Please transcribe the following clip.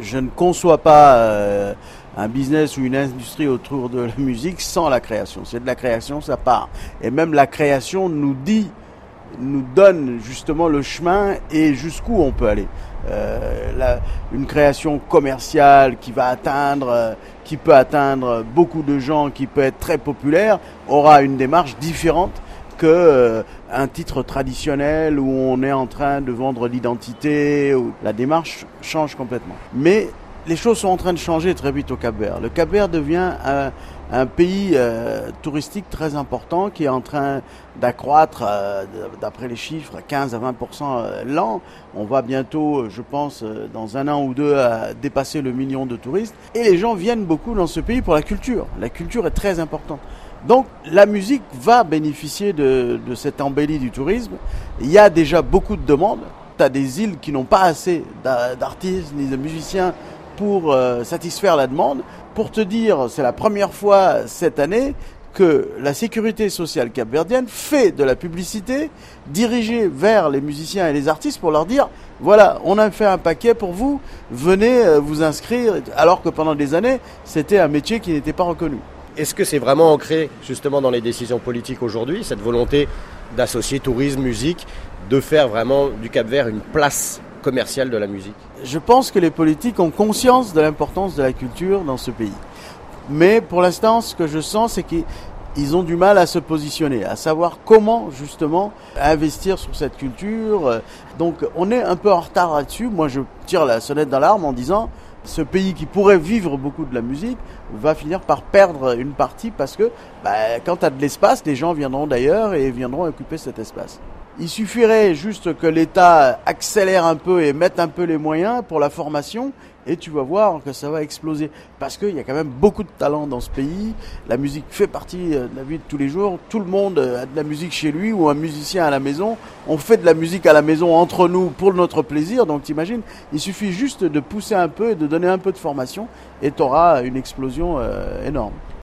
je ne conçois pas un business ou une industrie autour de la musique sans la création. C'est de la création, ça part. Et même la création nous donne justement le chemin et jusqu'où on peut aller. Une création commerciale qui peut atteindre beaucoup de gens, qui peut être très populaire, aura une démarche différente que un titre traditionnel où on est en train de vendre l'identité. La démarche change complètement. Mais les choses sont en train de changer très vite au Cap-Vert. Le Cap-Vert devient un pays touristique très important qui est en train d'accroître, d'après les chiffres, 15 à 20% l'an. On va bientôt, je pense, dans un an ou deux, dépasser le million de touristes. Et les gens viennent beaucoup dans ce pays pour la culture. La culture est très importante. Donc la musique va bénéficier de cette embellie du tourisme. Il y a déjà beaucoup de demandes. Tu as des îles qui n'ont pas assez d'artistes ni de musiciens pour satisfaire la demande. Pour te dire, c'est la première fois cette année que la sécurité sociale capverdienne fait de la publicité dirigée vers les musiciens et les artistes pour leur dire voilà, on a fait un paquet pour vous, venez vous inscrire, alors que pendant des années, c'était un métier qui n'était pas reconnu. Est-ce que c'est vraiment ancré justement dans les décisions politiques aujourd'hui, cette volonté d'associer tourisme, musique, de faire vraiment du Cap-Vert une place commerciale de la musique? Je pense que les politiques ont conscience de l'importance de la culture dans ce pays. Mais pour l'instant, ce que je sens, c'est qu'ils ont du mal à se positionner, à savoir comment justement investir sur cette culture. Donc on est un peu en retard là-dessus. Moi, je tire la sonnette d'alarme en disant ce pays qui pourrait vivre beaucoup de la musique va finir par perdre une partie parce que quand tu as de l'espace, les gens viendront d'ailleurs et viendront occuper cet espace. Il suffirait juste que l'État accélère un peu et mette un peu les moyens pour la formation et tu vas voir que ça va exploser. Parce qu'il y a quand même beaucoup de talent dans ce pays. La musique fait partie de la vie de tous les jours. Tout le monde a de la musique chez lui ou un musicien à la maison. On fait de la musique à la maison entre nous pour notre plaisir. Donc t'imagines, il suffit juste de pousser un peu et de donner un peu de formation et tu auras une explosion énorme.